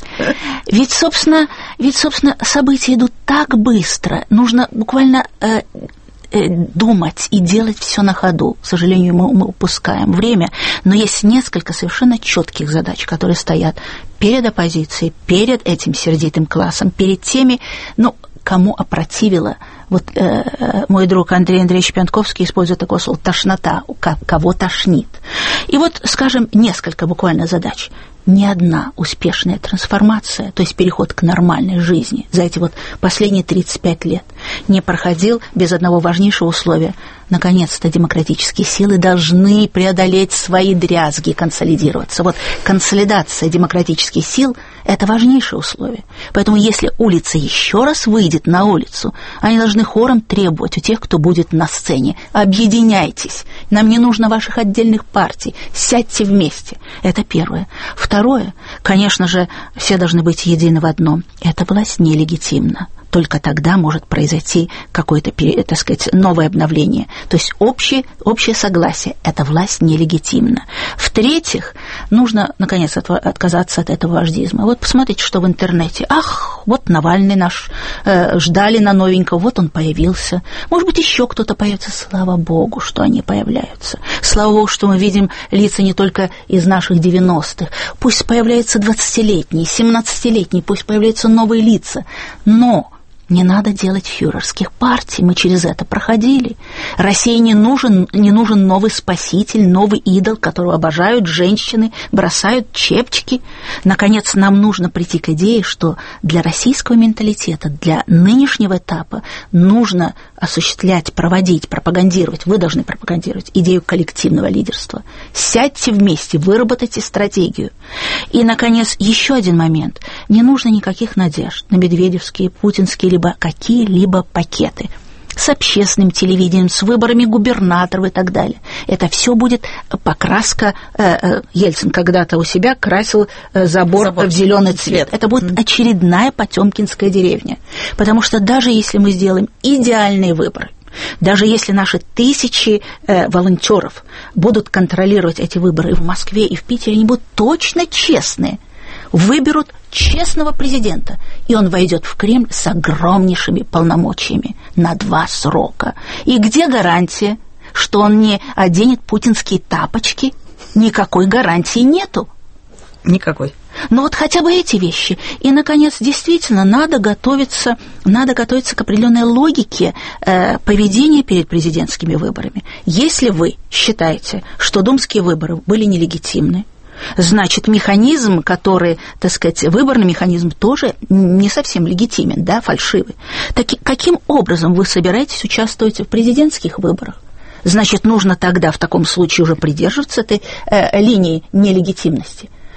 Ведь, собственно, ведь, собственно, события идут так быстро, нужно буквально э, э, думать и делать все на ходу. К сожалению, мы, мы упускаем время, но есть несколько совершенно четких задач, которые стоят перед оппозицией, перед этим сердитым классом, перед теми, ну, кому опротивило. Вот э, мой друг Андрей Андреевич Пьянковский использует такое слово «тошнота», кого тошнит. И вот, скажем, несколько буквально задач. Ни одна успешная трансформация, то есть переход к нормальной жизни за эти вот последние тридцать пять лет не проходил без одного важнейшего условия. Наконец-то демократические силы должны преодолеть свои дрязги и консолидироваться. Вот консолидация демократических сил – это важнейшее условие. Поэтому если улица еще раз выйдет на улицу, они должны хором требовать у тех, кто будет на сцене: объединяйтесь, нам не нужно ваших отдельных партий, сядьте вместе. Это первое. Второе, конечно же, все должны быть едины в одном – эта власть нелегитимна. Только тогда может произойти какое-то, так сказать, новое обновление. То есть общее, общее согласие – эта власть нелегитимна. В-третьих, нужно, наконец, от, отказаться от этого вождизма. Вот посмотрите, что в интернете. Ах, вот Навальный наш, э, ждали на новенького, вот он появился. Может быть, еще кто-то появится. Слава Богу, что они появляются. Слава Богу, что мы видим лица не только из наших девяностых. Пусть появляются двадцатилетние, семнадцатилетние, пусть появляются новые лица. Но не надо делать фюрерских партий, мы через это проходили. России не нужен, не нужен новый спаситель, новый идол, которого обожают женщины, бросают чепчики. Наконец, нам нужно прийти к идее, что для российского менталитета, для нынешнего этапа нужно осуществлять, проводить, пропагандировать, вы должны пропагандировать идею коллективного лидерства. Сядьте вместе, выработайте стратегию. И, наконец, еще один момент. Не нужно никаких надежд на медведевские, путинские, либо какие-либо пакеты с общественным телевидением, с выборами губернаторов и так далее. Это все будет покраска. Э, Ельцин когда-то у себя красил забор, забор в зеленый цвет. Это будет очередная потемкинская деревня. Потому что даже если мы сделаем идеальные выборы, даже если наши тысячи э, волонтеров будут контролировать эти выборы и в Москве, и в Питере, они будут точно честные, выберут честного президента, и он войдет в Кремль с огромнейшими полномочиями на два срока. И где гарантия, что он не оденет путинские тапочки? Никакой гарантии нету. Никакой. Но вот хотя бы эти вещи. И, наконец, действительно, надо готовиться, надо готовиться к определенной логике э, поведения перед президентскими выборами. Если вы считаете, что думские выборы были нелегитимны, значит, механизм, который, так сказать, выборный механизм тоже не совсем легитимен, да, фальшивый. Так, каким образом вы собираетесь участвовать в президентских выборах? Значит, нужно тогда в таком случае уже придерживаться этой э, линии нелегитимности.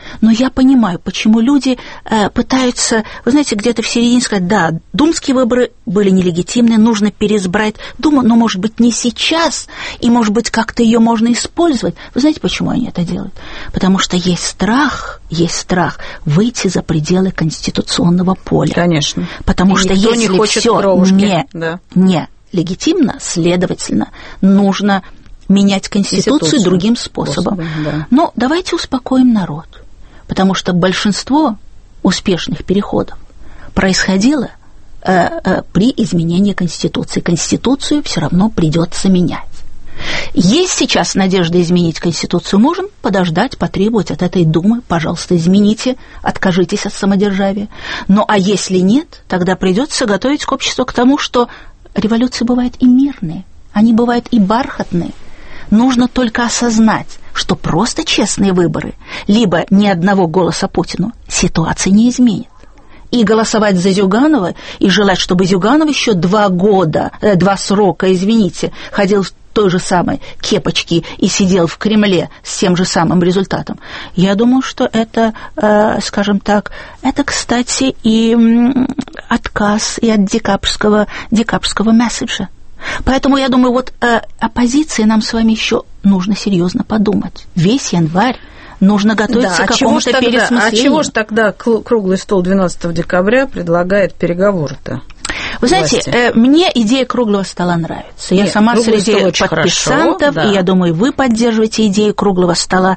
Но я понимаю, почему люди э, пытаются, вы знаете, где-то в середине сказать, да, думские выборы были нелегитимны, нужно переизбрать Думу, но, может быть, не сейчас, и, может быть, как-то ее можно использовать. Вы знаете, почему они это делают? Потому что есть страх, есть страх выйти за пределы конституционного поля. Конечно. Потому и что если не хочет все не, да. не легитимно, следовательно, нужно менять Конституцию, Конституцию другим способом. способом да. Но давайте успокоим народ, потому что большинство успешных переходов происходило э, э, при изменении Конституции. Конституцию все равно придется менять. Есть сейчас надежда изменить Конституцию, можем подождать, потребовать от этой Думы, пожалуйста, измените, откажитесь от самодержавия. Ну, а если нет, тогда придется готовить к обществу к тому, что революции бывают и мирные, они бывают и бархатные. Нужно только осознать, что просто честные выборы, либо ни одного голоса Путину, ситуация не изменит. И голосовать за Зюганова, и желать, чтобы Зюганов еще два года, э, два срока, извините, ходил в той же самой кепочке и сидел в Кремле с тем же самым результатом. Я думаю, что это, э, скажем так, это, кстати, и м, отказ и от декабрьского, декабрьского месседжа. Поэтому, я думаю, вот э, оппозиции нам с вами еще нужно серьезно подумать. Весь январь нужно готовиться да, к какому-то а переосмыслению. А чего же тогда круглый стол двенадцатого декабря предлагает переговоры-то? Вы знаете, э, мне идея круглого стола нравится. Я Нет, сама среди подписантов, хорошо, да. и я думаю, вы поддерживаете идею круглого стола.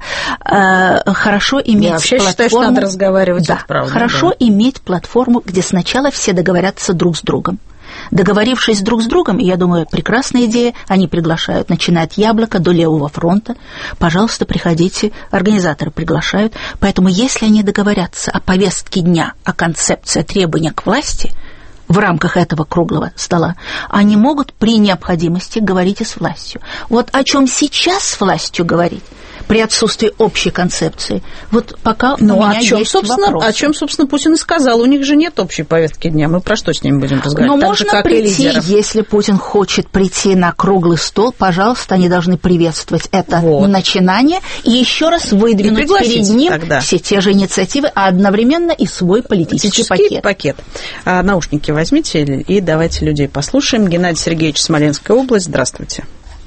Э, хорошо иметь я вообще платформу. Считаю, что надо разговаривать, да, правда, хорошо да. иметь платформу, где сначала все договорятся друг с другом. Договорившись друг с другом, я думаю, прекрасная идея, они приглашают, начиная от Яблока до Левого фронта. Пожалуйста, приходите, организаторы приглашают. Поэтому если они договорятся о повестке дня, о концепции, о требованиях к власти в рамках этого круглого стола, они могут при необходимости говорить и с властью. Вот о чем сейчас с властью говорить? При отсутствии общей концепции. Вот пока ну, у меня о чем, есть вопросы. О чем, собственно, Путин и сказал. У них же нет общей повестки дня. Мы про что с ними будем разговаривать? Но можно же, прийти, если Путин хочет прийти на круглый стол, пожалуйста, они должны приветствовать это вот. начинание и еще раз выдвинуть перед ним тогда. все те же инициативы, а одновременно и свой политический пакет. пакет. А, наушники возьмите и давайте людей послушаем. Геннадий Сергеевич, Смоленская область. Здравствуйте.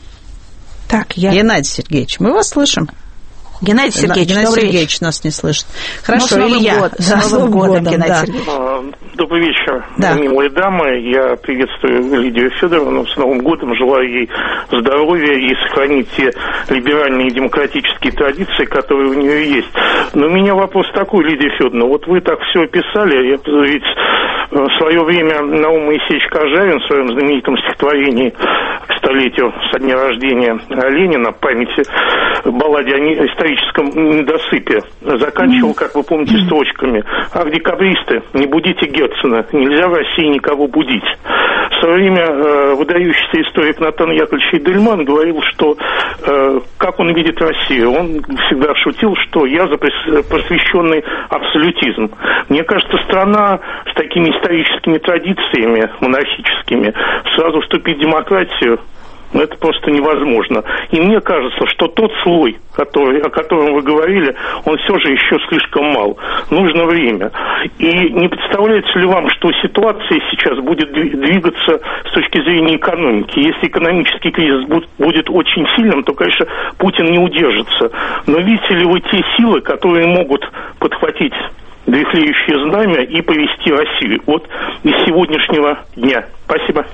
Так, я... Геннадий Сергеевич, мы вас слышим. Геннадий Сергеевич, Геннадий Сергеевич нас не слышит. Хорошо, ну, Илья. Год, с Новым годом, Геннадий да. Сергеевич. Добрый вечер, да. милые дамы. Я приветствую Лидию Федоровну. С Новым годом желаю ей здоровья и сохранить те либеральные демократические традиции, которые у нее есть. Но у меня вопрос такой, Лидия Федоровна. Вот вы так все описали, ведь в свое время Наум Моисеевич Кожавин в своем знаменитом стихотворении к столетию со дня рождения Ленина, памяти, балладе о историческом недосыпе, заканчивал, как вы помните, строчками: «Ах, декабристы, не будите Герцена, нельзя в России никого будить». В свое время э, выдающийся историк Натан Яковлевич Эдельман говорил, что э, как он видит Россию. Он всегда шутил, что я за просвещенный абсолютизм. Мне кажется, страна с такими историческими традициями монархическими сразу вступить в демократию, но это просто невозможно. И мне кажется, что тот слой, который, о котором вы говорили, он все же еще слишком мал. Нужно время. И не представляется ли вам, что ситуация сейчас будет двигаться с точки зрения экономики? Если экономический кризис будет очень сильным, то, конечно, Путин не удержится. Но видите ли вы те силы, которые могут подхватить дряхлеющее знамя и повести Россию вот из сегодняшнего дня? Спасибо.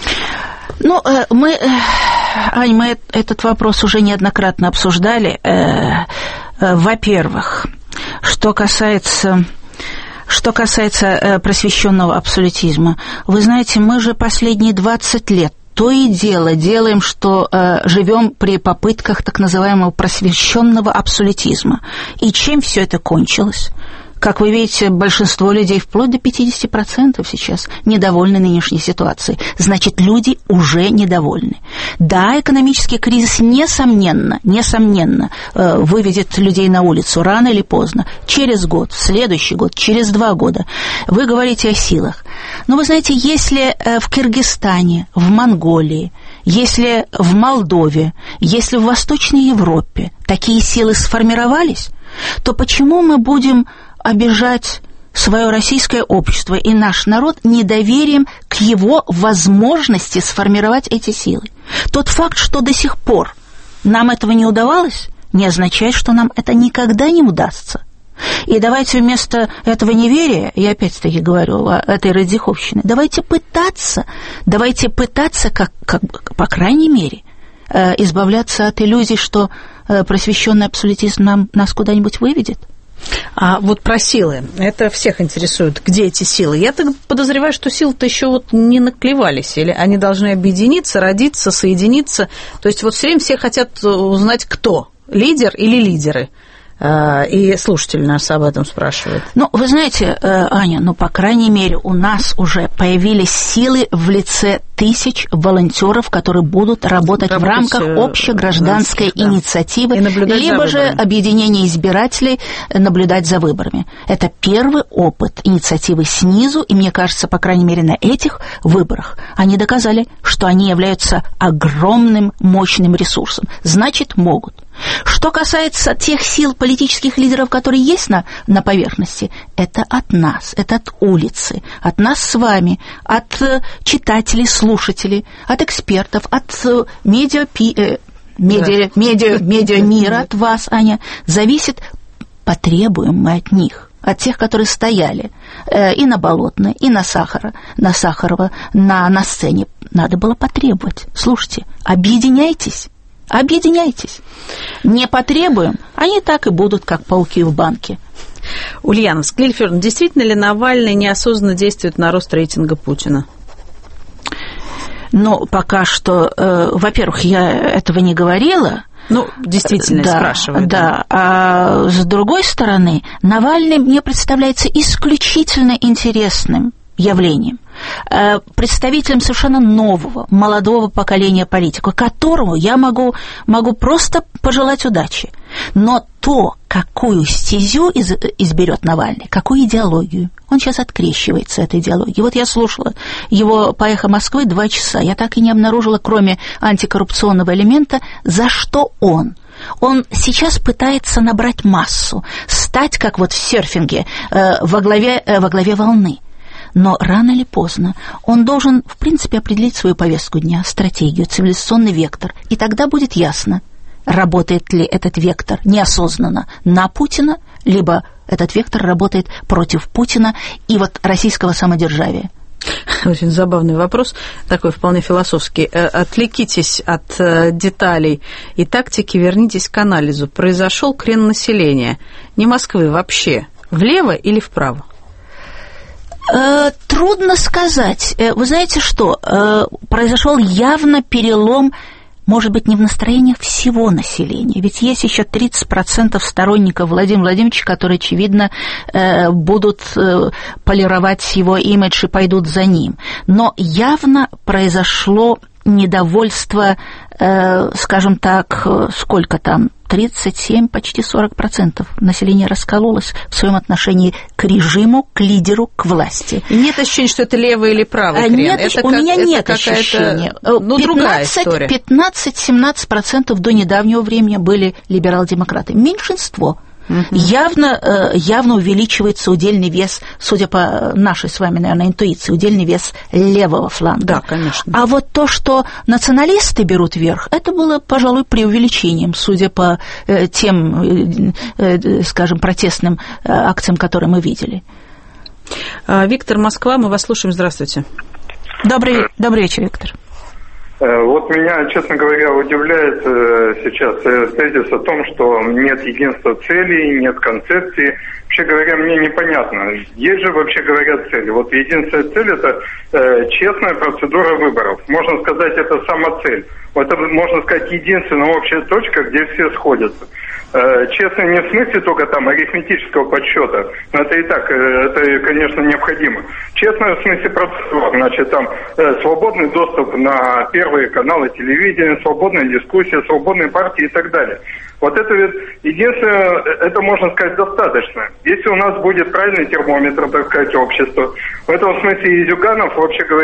Ну, мы, Ань, мы этот вопрос уже неоднократно обсуждали. Во-первых, что касается... Что касается просвещенного абсолютизма, вы знаете, мы же последние двадцать лет то и дело делаем, что э, живем при попытках так называемого просвещенного абсолютизма. И чем все это кончилось? Как вы видите, большинство людей, вплоть до пятьдесят процентов сейчас, недовольны нынешней ситуацией. Значит, люди уже недовольны. Да, экономический кризис, несомненно, несомненно, выведет людей на улицу рано или поздно. Через год, в следующий год, через два года. Вы говорите о силах. Но вы знаете, если в Кыргызстане, в Монголии, если в Молдове, если в Восточной Европе такие силы сформировались, то почему мы будем обижать свое российское общество и наш народ недоверием к его возможности сформировать эти силы? Тот факт, что до сих пор нам этого не удавалось, не означает, что нам это никогда не удастся. И давайте вместо этого неверия, я опять-таки говорю о этой радиховщине, давайте пытаться, давайте пытаться, как, как, по крайней мере, избавляться от иллюзий, что просвещенный абсолютизм нам, нас куда-нибудь выведет. А вот про силы, это всех интересует, где эти силы. Я так подозреваю, что силы-то еще вот не наклевались, или они должны объединиться, родиться, соединиться. То есть вот все время все хотят узнать, кто, лидер или лидеры. И слушатели нас об этом спрашивают. Ну, вы знаете, Аня, ну, по крайней мере, у нас уже появились силы в лице тысяч волонтеров, которые будут работать Работать в рамках общегражданской да. инициативы, либо же объединения избирателей наблюдать за выборами. Это первый опыт инициативы снизу, и мне кажется, по крайней мере, на этих выборах они доказали, что они являются огромным, мощным ресурсом. Значит, могут. Что касается тех сил политических лидеров, которые есть на, на поверхности, это от нас, это от улицы, от нас с вами, от читателей, слушателей, от экспертов, от медиа, медиа, медиа, медиа, медиа мира, от вас, Аня, зависит, потребуем мы от них, от тех, которые стояли э, и на Болотной, и на Сахара, на Сахарова, на, на сцене. Надо было потребовать. Слушайте, объединяйтесь. Объединяйтесь. Не потребуем, они так и будут, как пауки в банке. Ульяновск. Лилия Федоровна, действительно ли Навальный неосознанно действует на рост рейтинга Путина? Ну, пока что, э, во-первых, я этого не говорила. Ну, действительно, да, спрашиваю. Да, а с другой стороны, Навальный мне представляется исключительно интересным явлением, представителем совершенно нового, молодого поколения политиков, которому я могу, могу просто пожелать удачи. Но то, какую стезю из, изберет Навальный, какую идеологию, он сейчас открещивается от идеологии. Вот я слушала его по «Эхо Москвы» два часа, я так и не обнаружила, кроме антикоррупционного элемента, за что он. Он сейчас пытается набрать массу, стать, как вот в серфинге, во главе, во главе волны. Но рано или поздно он должен, в принципе, определить свою повестку дня, стратегию, цивилизационный вектор. И тогда будет ясно, работает ли этот вектор неосознанно на Путина, либо этот вектор работает против Путина и вот российского самодержавия. Очень забавный вопрос, такой вполне философский. Отвлекитесь от деталей и тактики, вернитесь к анализу. Произошел крен населения, не Москвы вообще, влево или вправо? Трудно сказать. Вы знаете что? Произошел явно перелом, может быть, не в настроениях всего населения. Ведь есть еще тридцать процентов сторонников Владимира Владимировича, которые, очевидно, будут полировать его имидж и пойдут за ним. Но явно произошло недовольство, скажем так, сколько там, тридцать семь, почти сорок процентов населения раскололось в своем отношении к режиму, к лидеру, к власти. И нет ощущения, что это левый или правый крен? Нет, это у как, меня это нет ощущения. Ну, другая история. пятнадцать-семнадцать процентов до недавнего времени были либерал-демократы. Меньшинство. Угу. Явно, явно увеличивается удельный вес, судя по нашей с вами, наверное, интуиции, удельный вес левого фланга. Да, конечно. А вот то, что националисты берут верх, это было, пожалуй, преувеличением, судя по тем, скажем, протестным акциям, которые мы видели. Виктор, Москва, мы вас слушаем. Здравствуйте. Добрый, добрый вечер, Виктор. Вот меня, честно говоря, удивляет сейчас тезис о том, что нет единства целей, нет концепции. Вообще говоря, мне непонятно. Есть же, вообще говоря, цели. Вот единственная цель – это э, честная процедура выборов. Можно сказать, это сама цель. Это, можно сказать, единственная общая точка, где все сходятся. Э, честно, не в смысле только там арифметического подсчета. Но это и так, э, это, конечно, необходимо. Честно, в смысле процедура. Значит, там э, свободный доступ на первые каналы телевидения, свободная дискуссия, свободные партии и так далее. Вот это ведь единственное, это можно сказать достаточно. Если у нас будет правильный термометр, так сказать, общества, в этом смысле и Зюганов, вообще говоря,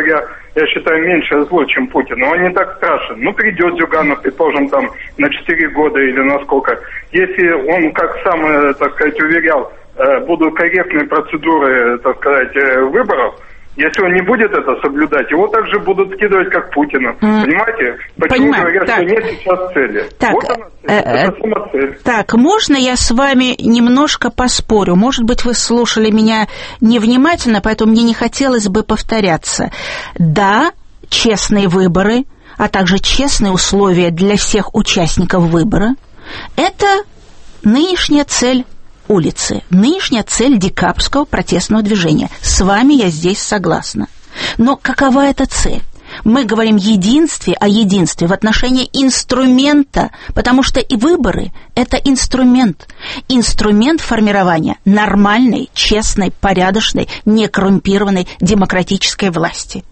я считаю, меньшее зло, чем Путин. Но он не так страшен. Ну, придет Зюганов, предположим, там на четыре года или на сколько. Если он, как сам, так сказать, уверял, будут корректные процедуры, так сказать, выборов, если он не будет это соблюдать, его также будут скидывать, как Путина. Mm. Понимаете? Почему Понимаю. говорят, так. что нет сейчас цели? Так, вот она цель. Э, это сама цель. Так, можно я с вами немножко поспорю? Может быть, вы слушали меня невнимательно, поэтому мне не хотелось бы повторяться. Да, честные выборы, а также честные условия для всех участников выбора – это нынешняя цель улицы, нынешняя цель декабрьского протестного движения. С вами я здесь согласна. Но какова эта цель? Мы говорим единстве, о единстве в отношении инструмента, потому что и выборы – это инструмент. Инструмент формирования нормальной, честной, порядочной, некоррумпированной демократической власти.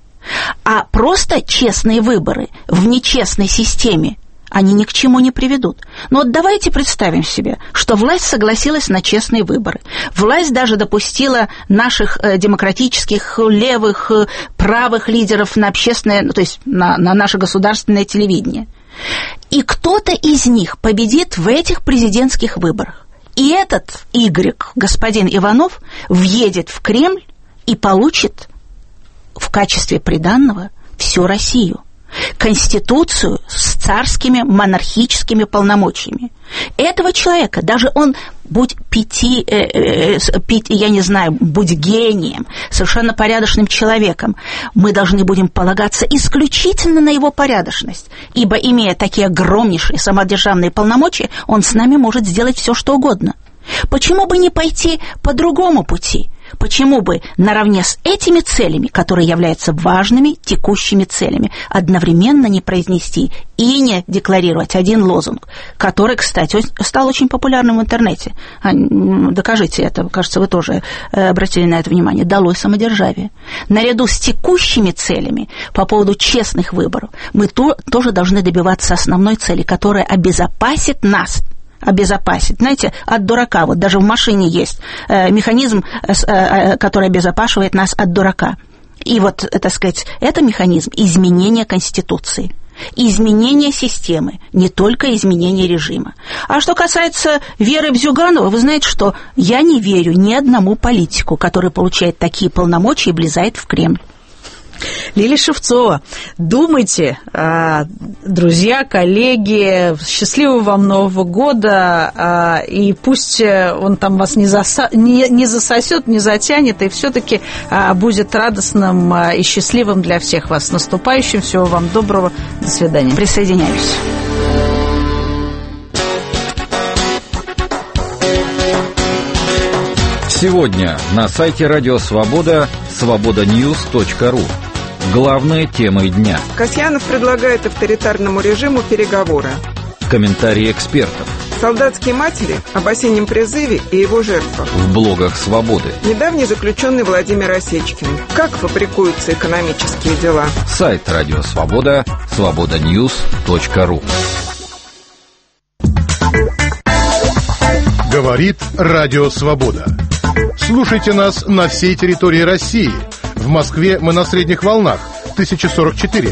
А просто честные выборы в нечестной системе, они ни к чему не приведут. Но вот давайте представим себе, что власть согласилась на честные выборы. Власть даже допустила наших э, демократических, левых, э, правых лидеров на общественное, ну, то есть на, на наше государственное телевидение. И кто-то из них победит в этих президентских выборах. И этот Y, господин Иванов, въедет в Кремль и получит в качестве приданного всю Россию. Конституцию с царскими монархическими полномочиями. Этого человека, даже он, будь пяти, э, э, пяти, я не знаю, будь гением, совершенно порядочным человеком, мы должны будем полагаться исключительно на его порядочность, ибо, имея такие огромнейшие самодержавные полномочия, он с нами может сделать все, что угодно. Почему бы не пойти по другому пути? Почему бы наравне с этими целями, которые являются важными текущими целями, одновременно не произнести и не декларировать один лозунг, который, кстати, стал очень популярным в интернете. Докажите это, кажется, вы тоже обратили на это внимание. Долой самодержавие. Наряду с текущими целями по поводу честных выборов мы то, тоже должны добиваться основной цели, которая обезопасит нас, обезопасить, знаете, от дурака. Вот даже в машине есть э, механизм, э, который обезопасивает нас от дурака. И вот, так сказать, это механизм изменения Конституции, изменения системы, не только изменения режима. А что касается веры в Зюганова, вы знаете, что я не верю ни одному политику, который получает такие полномочия и влезает в Кремль. Лилия Шевцова, думайте, друзья, коллеги, счастливого вам Нового года, и пусть он там вас не, заса... не, не засосет, не затянет, и все-таки будет радостным и счастливым для всех вас. С наступающим, всего вам доброго, до свидания. Присоединяюсь. Сегодня на сайте Радио Свобода свобода ньюс точка ру. Главные темы дня. Касьянов предлагает авторитарному режиму переговоры. Комментарии экспертов. Солдатские матери об осеннем призыве и его жертвах. В блогах Свободы. Недавний заключенный Владимир Осечкин. Как фабрикуются экономические дела. Сайт Радио Свобода свобода ньюс точка ру. Говорит Радио Свобода. Слушайте нас на всей территории России. В Москве мы на средних волнах тысяча сорок четыре.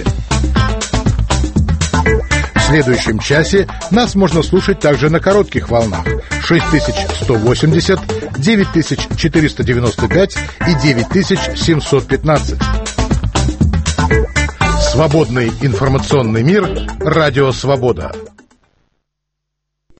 В следующем часе нас можно слушать также на коротких волнах шесть тысяч сто восемьдесят, девять тысяч четыреста девяносто пять и девять тысяч семьсот пятнадцать. Свободный информационный мир. Радио Свобода.